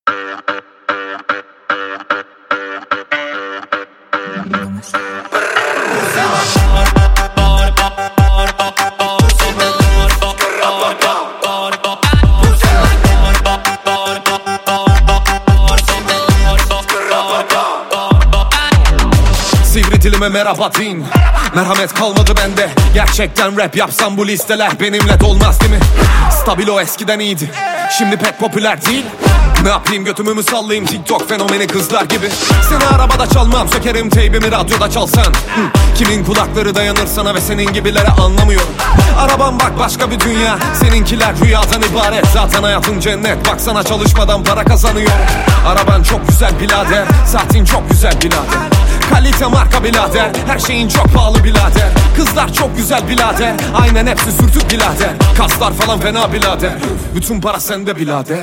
Sivri dilime merhaba din. Merhamet kalmadı bende. Gerçekten rap yapsam bu listeler benimle dolmaz değil mi? Stabilo eskiden iyiydi, şimdi pek popüler değil. Ne yapayım, götümü mü sallayayım TikTok fenomeni kızlar gibi? Seni arabada çalmam, sökerim teybimi radyoda çalsan. Kimin kulakları dayanır sana ve senin gibilere, anlamıyorum. Arabam bak başka bir dünya, seninkiler rüyadan ibaret. Zaten hayatın cennet, baksana çalışmadan para kazanıyorum. Araban çok güzel birader, saatin çok güzel birader. Kalite marka birader, her şeyin çok pahalı birader. Kızlar çok güzel birader, aynen hepsi sürtük birader. Kaslar falan fena birader, bütün para sende birader.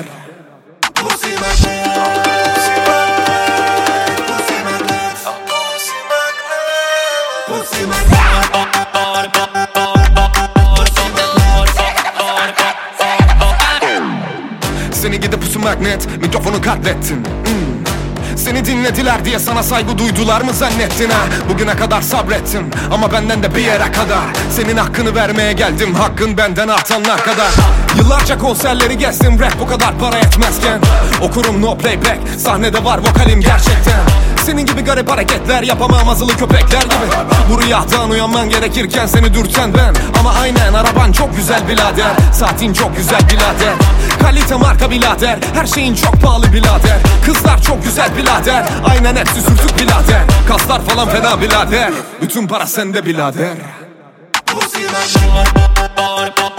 Seni gidip pusu magnet, mikrofonu katlettin. Seni dinlediler diye sana saygı duydular mı zannettin ha? Bugüne kadar sabrettim ama benden de bir yere kadar. Senin hakkını vermeye geldim, hakkın benden artanlar kadar. Yıllarca konserleri gezdim, rap bu kadar para etmezken. Okurum no playback, sahnede var vokalim gerçekten. Senin gibi garip hareketler yapamam azılı köpekler gibi. Bu rüyadan uyanman gerekirken seni dürten ben. Ama aynen araban çok güzel birader, saatin çok güzel birader. Kalite marka birader, her şeyin çok pahalı birader. Kızlar çok güzel birader, aynen hepsi sürtük birader. Kaslar falan fena birader, bütün para sende birader.